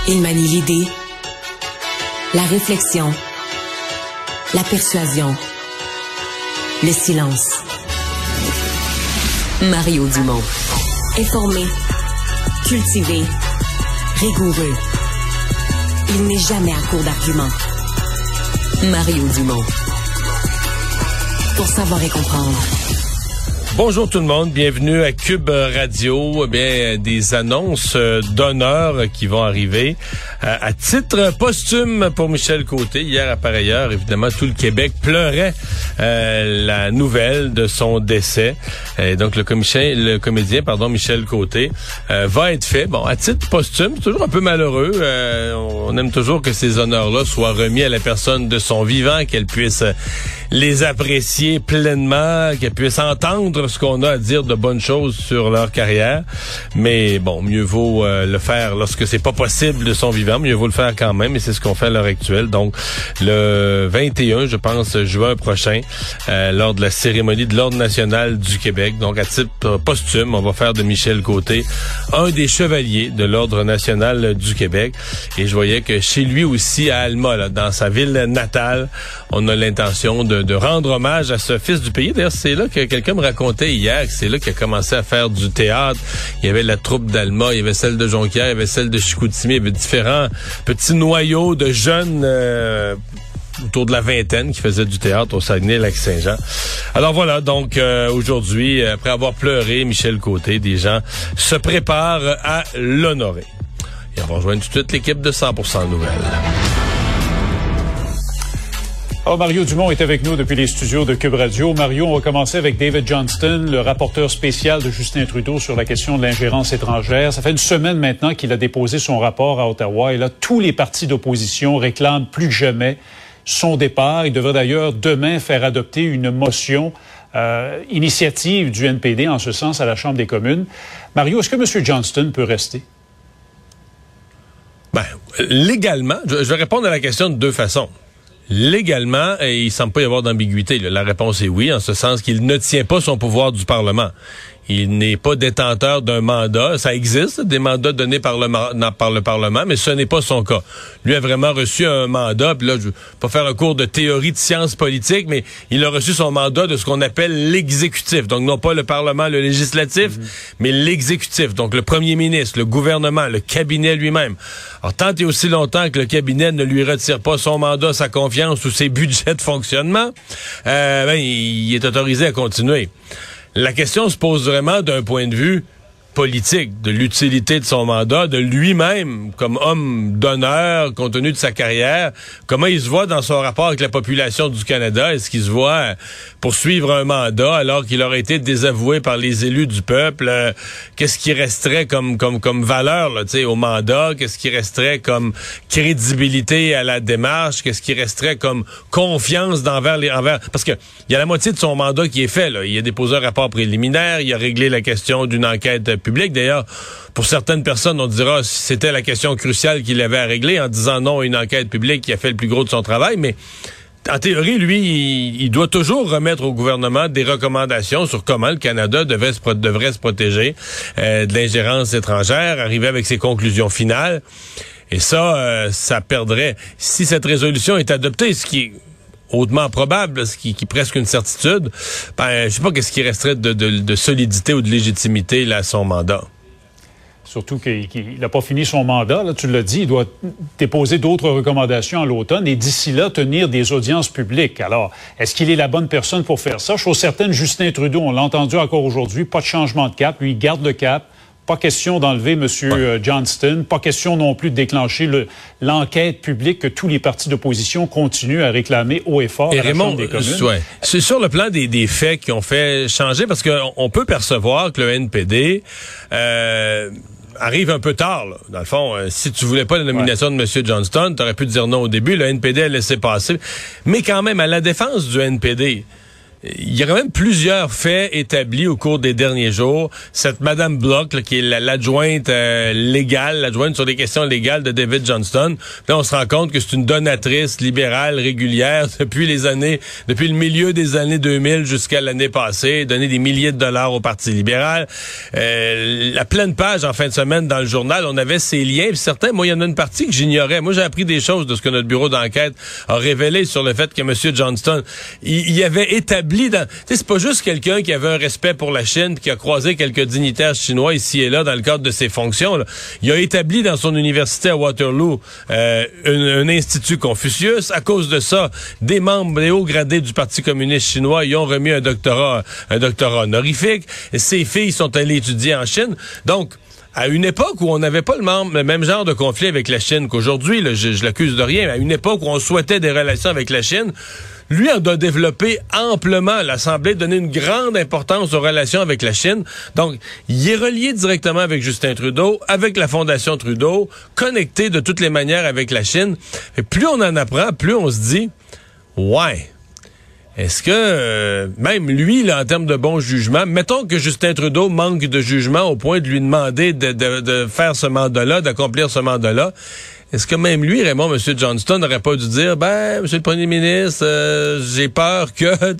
Il manie l'idée, la réflexion, la persuasion, le silence. Mario Dumont. Informé, cultivé, rigoureux. Il n'est jamais à court d'arguments. Mario Dumont. Pour savoir et comprendre. Bonjour tout le monde, bienvenue à Cube Radio. Eh bien, des annonces d'honneur qui vont arriver à titre posthume pour Michel Côté. Hier, à pareille heure, évidemment, tout le Québec pleurait la nouvelle de son décès. Et donc, le comédien, Michel Côté, va être fait. Bon, à titre posthume, c'est toujours un peu malheureux. On aime toujours que ces honneurs-là soient remis à la personne de son vivant, qu'elle puisse les apprécier pleinement, qu'elle puisse entendre ce qu'on a à dire de bonnes choses sur leur carrière. Mais bon, mieux vaut le faire lorsque c'est pas possible de son vivant. Mieux vaut le faire quand même, et c'est ce qu'on fait à l'heure actuelle. Donc, le 21, je pense, juin prochain, lors de la cérémonie de l'Ordre national du Québec. Donc, à titre posthume, on va faire de Michel Côté un des chevaliers de l'Ordre national du Québec. Et je voyais que chez lui aussi, à Alma, là, dans sa ville natale, on a l'intention de rendre hommage à ce fils du pays. D'ailleurs, c'est là que quelqu'un me racontait hier que c'est là qu'il a commencé à faire du théâtre. Il y avait la troupe d'Alma, il y avait celle de Jonquière, il y avait celle de Chicoutimi, il y avait différents petits noyaux de jeunes autour de la vingtaine qui faisaient du théâtre au Saguenay-Lac-Saint-Jean. Alors voilà, donc aujourd'hui, après avoir pleuré Michel Côté, des gens se préparent à l'honorer. Et on va rejoindre tout de suite l'équipe de 100% Nouvelles. Alors, Mario Dumont est avec nous depuis les studios de Cube Radio. Mario, on va commencer avec David Johnston, le rapporteur spécial de Justin Trudeau sur la question de l'ingérence étrangère. Ça fait une semaine maintenant qu'il a déposé son rapport à Ottawa et là, tous les partis d'opposition réclament plus que jamais son départ. Il devrait d'ailleurs demain faire adopter une motion initiative du NPD en ce sens à la Chambre des communes. Mario, est-ce que M. Johnston peut rester? Ben, légalement, je vais répondre à la question de deux façons. Légalement, il semble pas y avoir d'ambiguïté. La réponse est oui, en ce sens qu'il ne tient pas son pouvoir du Parlement. Il n'est pas détenteur d'un mandat. Ça existe, des mandats donnés par le Parlement, mais ce n'est pas son cas. Lui a vraiment reçu un mandat, puis là, je ne vais pas faire un cours de théorie de sciences politiques, mais il a reçu son mandat de ce qu'on appelle l'exécutif. Donc, non pas le Parlement, le législatif, mais l'exécutif. Donc, le premier ministre, le gouvernement, le cabinet lui-même. Alors, tant et aussi longtemps que le cabinet ne lui retire pas son mandat, sa confiance ou ses budgets de fonctionnement, il est autorisé à continuer. La question se pose vraiment d'un point de vue politique, de l'utilité de son mandat, de lui-même comme homme d'honneur, compte tenu de sa carrière. Comment il se voit dans son rapport avec la population du Canada? Est-ce qu'il se voit poursuivre un mandat alors qu'il aurait été désavoué par les élus du peuple? Qu'est-ce qui resterait comme valeur là, au mandat? Qu'est-ce qui resterait comme crédibilité à la démarche? Qu'est-ce qui resterait comme confiance parce que il y a la moitié de son mandat qui est fait. Là. Il a déposé un rapport préliminaire, il a réglé la question d'une enquête publique. D'ailleurs, pour certaines personnes, on dira si c'était la question cruciale qu'il avait à régler en disant non à une enquête publique qui a fait le plus gros de son travail, mais en théorie, lui, il doit toujours remettre au gouvernement des recommandations sur comment le Canada devrait se protéger de l'ingérence étrangère, arriver avec ses conclusions finales. Et ça perdrait. Si cette résolution est adoptée, ce qui est hautement probable, ce qui est presque une certitude, je sais pas qu'est-ce qui resterait de solidité ou de légitimité là, à son mandat. Surtout qu'il n'a pas fini son mandat, là, tu l'as dit, il doit déposer d'autres recommandations à l'automne et d'ici là, tenir des audiences publiques. Alors, est-ce qu'il est la bonne personne pour faire ça? Chose certaine, Justin Trudeau, on l'a entendu encore aujourd'hui, pas de changement de cap, lui, il garde le cap. Pas question d'enlever M. Johnston, pas question non plus de déclencher l'enquête publique que tous les partis d'opposition continuent à réclamer haut et fort à la Chambre des communes. C'est sur le plan des faits qui ont fait changer, parce qu'on peut percevoir que le NPD arrive un peu tard. Là. Dans le fond, si tu voulais pas la nomination de M. Johnston, tu aurais pu dire non au début. Le NPD a laissé passer. Mais quand même, à la défense du NPD, il y a quand même plusieurs faits établis au cours des derniers jours. Cette Madame Bloch, là, qui est l'adjointe légale, l'adjointe sur les questions légales de David Johnston, là, on se rend compte que c'est une donatrice libérale régulière depuis le milieu des années 2000 jusqu'à l'année passée, donné des milliers de dollars au Parti libéral. La pleine page en fin de semaine dans le journal, on avait ces liens, puis certains, moi, il y en a une partie que j'ignorais. Moi, j'ai appris des choses de ce que notre bureau d'enquête a révélé sur le fait que M. Johnston, il avait établi c'est pas juste quelqu'un qui avait un respect pour la Chine, qui a croisé quelques dignitaires chinois ici et là dans le cadre de ses fonctions. Là. Il a établi dans son université à Waterloo un institut Confucius. À cause de ça, des membres, des hauts gradés du Parti communiste chinois, ils ont remis un doctorat honorifique. Ses filles sont allées étudier en Chine. Donc, à une époque où on n'avait pas le même genre de conflit avec la Chine qu'aujourd'hui, là, je l'accuse de rien, mais à une époque où on souhaitait des relations avec la Chine, lui en a développé amplement. L'Assemblée donnait une grande importance aux relations avec la Chine. Donc, il est relié directement avec Justin Trudeau, avec la Fondation Trudeau, connecté de toutes les manières avec la Chine. Et plus on en apprend, plus on se dit, ouais, est-ce que même lui, là, en termes de bon jugement, mettons que Justin Trudeau manque de jugement au point de lui demander de faire ce mandat-là, d'accomplir ce mandat-là, est-ce que même lui, Raymond, M. Johnston, n'aurait pas dû dire, M. le Premier ministre, j'ai peur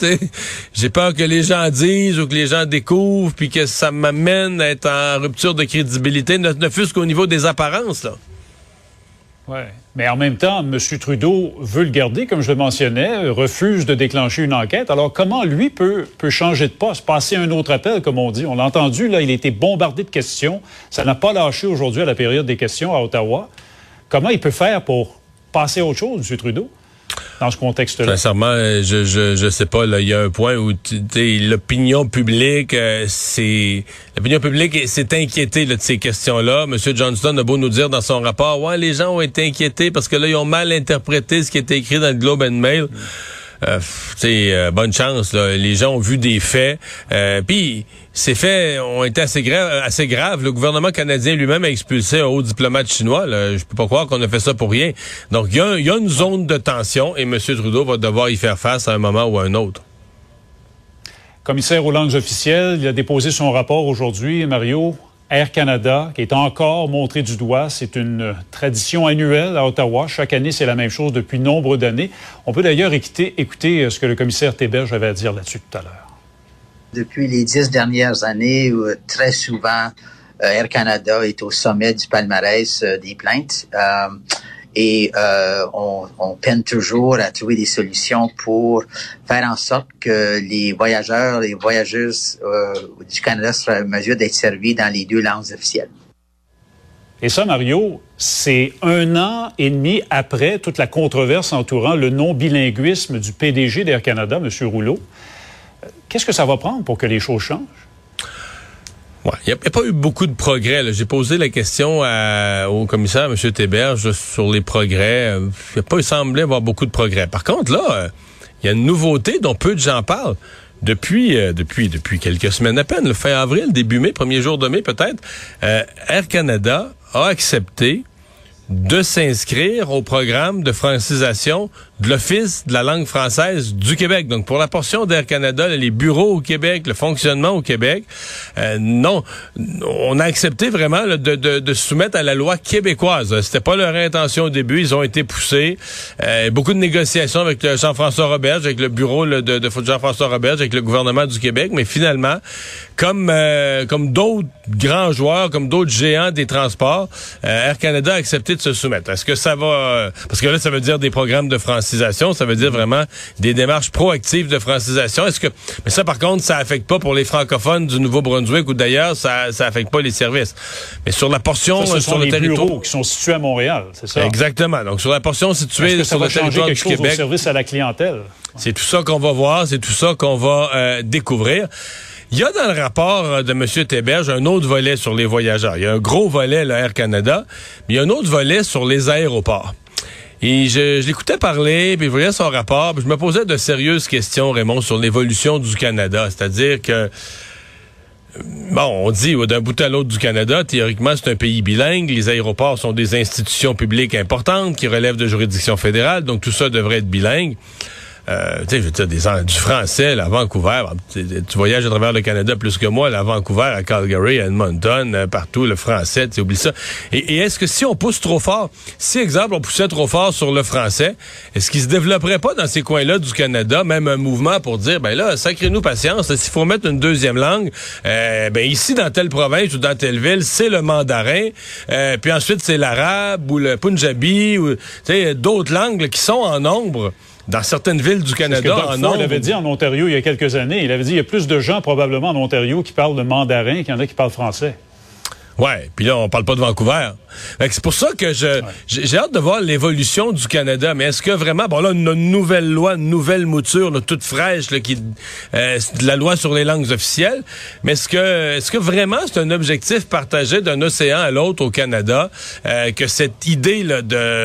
que les gens disent ou que les gens découvrent, puis que ça m'amène à être en rupture de crédibilité, ne fût-ce qu'au niveau des apparences, là. Oui, mais en même temps, M. Trudeau veut le garder, comme je le mentionnais, refuse de déclencher une enquête. Alors, comment lui peut changer de poste, passer un autre appel, comme on dit? On l'a entendu, là, il a été bombardé de questions. Ça n'a pas lâché aujourd'hui à la période des questions à Ottawa. Comment il peut faire pour passer à autre chose, M. Trudeau, dans ce contexte-là? Sincèrement, je sais pas. Là, il y a un point où l'opinion publique s'est inquiétée là, de ces questions-là. M. Johnston a beau nous dire dans son rapport, ouais, les gens ont été inquiétés parce que là, ils ont mal interprété ce qui était écrit dans le Globe and Mail. Bonne chance, là. Les gens ont vu des faits. Puis ces faits ont été assez graves. Le gouvernement canadien lui-même a expulsé un haut diplomate chinois. Là. Je peux pas croire qu'on a fait ça pour rien. Donc, il y a une zone de tension et M. Trudeau va devoir y faire face à un moment ou à un autre. Commissaire aux langues officielles, il a déposé son rapport aujourd'hui, Mario. Air Canada, qui est encore montré du doigt, c'est une tradition annuelle à Ottawa. Chaque année, c'est la même chose depuis nombre d'années. On peut d'ailleurs écouter ce que le commissaire Théberge avait à dire là-dessus tout à l'heure. Depuis les 10 dernières années, très souvent, Air Canada est au sommet du palmarès des plaintes. On peine toujours à trouver des solutions pour faire en sorte que les voyageurs, les voyageuses du Canada soient en mesure d'être servis dans les 2 langues officielles. Et ça, Mario, c'est 1 an et demi après toute la controverse entourant le non-bilinguisme du PDG d'Air Canada, M. Rouleau. Qu'est-ce que ça va prendre pour que les choses changent? Il n'y a pas eu beaucoup de progrès. Là. J'ai posé la question au commissaire, M. Théberge, sur les progrès. Il n'a pas semblé avoir beaucoup de progrès. Par contre, là, il y a une nouveauté dont peu de gens parlent. Depuis quelques semaines à peine, le fin avril, début mai, premier jour de mai peut-être, Air Canada a accepté de s'inscrire au programme de francisation de l'Office de la langue française du Québec. Donc, pour la portion d'Air Canada, les bureaux au Québec, le fonctionnement au Québec, non, on a accepté vraiment là, de soumettre à la loi québécoise. C'était pas leur intention au début, ils ont été poussés. Beaucoup de négociations avec Jean-François Roberge, avec le bureau de Jean-François Roberge, avec le gouvernement du Québec, mais finalement, comme d'autres grands joueurs, comme d'autres géants des transports, Air Canada a accepté de se soumettre. Est-ce que ça va... parce que là, ça veut dire des programmes de francisation, ça veut dire vraiment des démarches proactives de francisation. Mais ça, par contre, ça affecte pas pour les francophones du Nouveau-Brunswick ou d'ailleurs, ça affecte pas les services. Mais sur la portion, ça, sur le les territoire... bureaux qui sont situés à Montréal, c'est ça? Exactement. Donc, sur la portion située sur le territoire du Québec... au service à la clientèle? C'est tout ça qu'on va voir, c'est tout ça qu'on va découvrir. Il y a dans le rapport de M. Théberge un autre volet sur les voyageurs. Il y a un gros volet, là, Air Canada, mais il y a un autre volet sur les aéroports. Et je l'écoutais parler, puis je voyais son rapport, puis je me posais de sérieuses questions, Raymond, sur l'évolution du Canada. C'est-à-dire que, on dit d'un bout à l'autre du Canada, théoriquement, c'est un pays bilingue. Les aéroports sont des institutions publiques importantes qui relèvent de juridiction fédérale, donc tout ça devrait être bilingue. tu sais, je veux dire, du français là, à Vancouver. Tu voyages à travers le Canada plus que moi, là, à Vancouver, à Calgary, à Edmonton, partout, le français, tu oublies ça. Et est-ce que si on pousse trop fort, si, exemple, on poussait trop fort sur le français, est-ce qu'il se développerait pas dans ces coins-là du Canada, même un mouvement pour dire, ben là, sacrez-nous patience, s'il faut mettre une deuxième langue, ben ici, dans telle province ou dans telle ville, c'est le mandarin, puis ensuite, c'est l'arabe ou le punjabi, ou, tu sais, d'autres langues là, qui sont en nombre dans certaines villes du Canada. C'est ce que Doug Ford avait dit en Ontario il y a quelques années. Il avait dit qu'il y a plus de gens probablement en Ontario qui parlent le mandarin qu'il y en a qui parlent français. Ouais, puis là, on parle pas de Vancouver. C'est pour ça que j'ai hâte de voir l'évolution du Canada. Mais est-ce que vraiment, bon là, une nouvelle loi, une nouvelle mouture, là, toute fraîche, là, la loi sur les langues officielles. Mais est-ce que vraiment c'est un objectif partagé d'un océan à l'autre au Canada, que cette idée là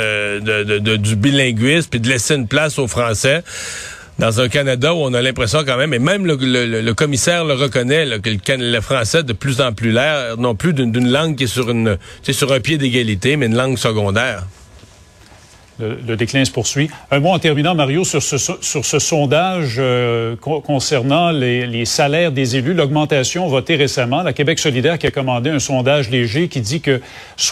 du bilinguisme puis de laisser une place aux Français? Dans un Canada où on a l'impression quand même, et même le commissaire le reconnaît, là, que le français de plus en plus l'air, non plus d'une langue qui est sur un pied d'égalité, mais une langue secondaire. Le déclin se poursuit. Un mot en terminant, Mario, sur ce sondage concernant les salaires des élus, l'augmentation votée récemment. La Québec solidaire qui a commandé un sondage léger qui dit que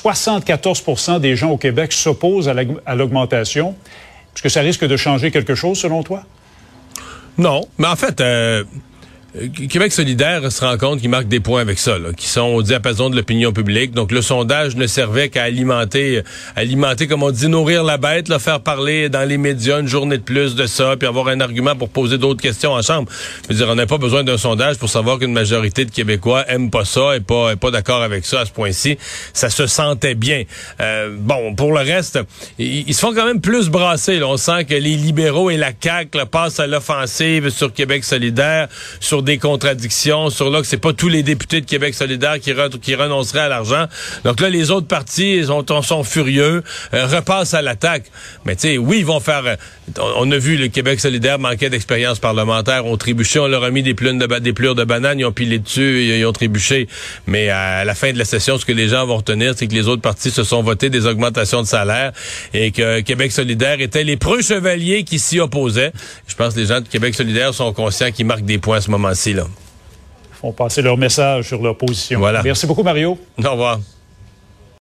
74% des gens au Québec s'opposent à l'augmentation. Est-ce que ça risque de changer quelque chose, selon toi? Non, mais en fait, Québec solidaire se rend compte qu'il marque des points avec ça, là, qui sont au diapason de l'opinion publique. Donc le sondage ne servait qu'à alimenter, comme on dit, nourrir la bête, là, faire parler dans les médias une journée de plus de ça, puis avoir un argument pour poser d'autres questions en chambre. Je veux dire, on n'a pas besoin d'un sondage pour savoir qu'une majorité de Québécois aime pas ça, est pas d'accord avec ça à ce point-ci. Ça se sentait bien. Bon, pour le reste, ils se font quand même plus brasser. Là. On sent que les libéraux et la CAQ là, passent à l'offensive sur Québec solidaire, sur des contradictions, sur là que c'est pas tous les députés de Québec solidaire qui renonceraient à l'argent. Donc là, les autres partis sont furieux, repassent à l'attaque. Mais tu sais, oui, ils vont faire... on a vu le Québec solidaire manquait d'expérience parlementaire, ont trébuché, on leur a mis des plures de bananes, ils ont pilé dessus, ils ont trébuché. Mais à la fin de la session, ce que les gens vont retenir, c'est que les autres partis se sont votés des augmentations de salaire et que Québec solidaire étaient les preux chevaliers qui s'y opposaient. Je pense que les gens de Québec solidaire sont conscients qu'ils marquent des points à ce moment-ci. Là. Ils font passer leur message sur leur position. Voilà. Merci beaucoup, Mario. Au revoir.